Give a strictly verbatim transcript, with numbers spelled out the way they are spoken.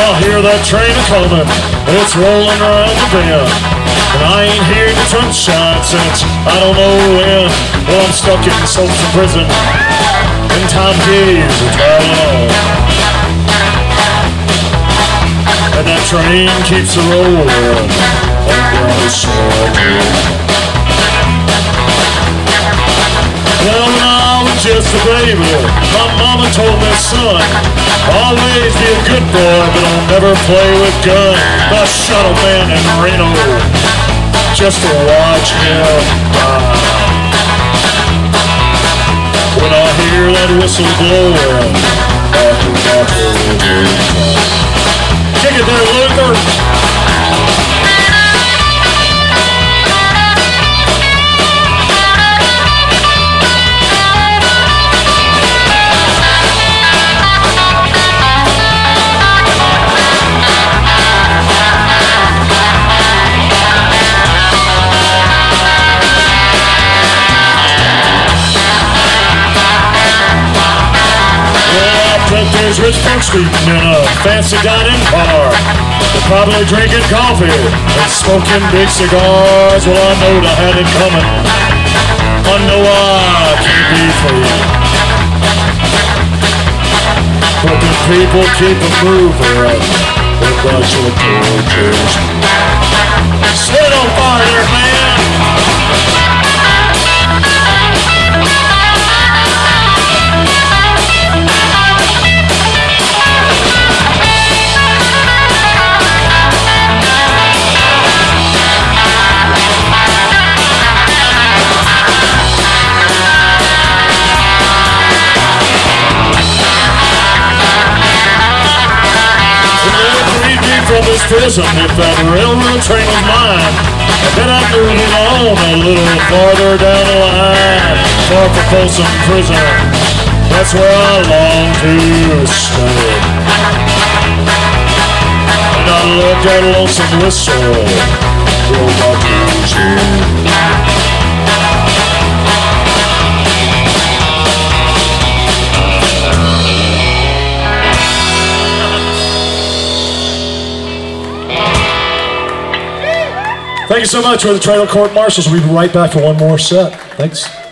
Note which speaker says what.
Speaker 1: I hear that train a-comin', it's rolling around the bend. And I ain't heard the sunshine since I don't know when. Well, I'm stuck in Folsom Prison, and time keys are traveling on. And that train keeps a rolling down the shore. Well, when I was just a baby, my mama told me, son, always be a good boy, but don't never play with guns. I shot a man in Reno just to watch him die. When I hear that whistle blowing, I do not hold. Kick it there, Luther. There's rich folks eating in a fancy dining car. They're probably drinking coffee and smoking big cigars. Well, I know I had it coming. I know I can't be free. But the people keep a moving. They're bunch of torches. Set on fire there, man! From this prison, if that railroad train was mine, I bet I'd move it on a little farther down the line. Far from Folsom Prison, that's where I long to stay. And I love that lonesome whistle, blow my blues in. Thank you so much. We're the Trailer Court Marshals. We'll be right back for one more set. Thanks.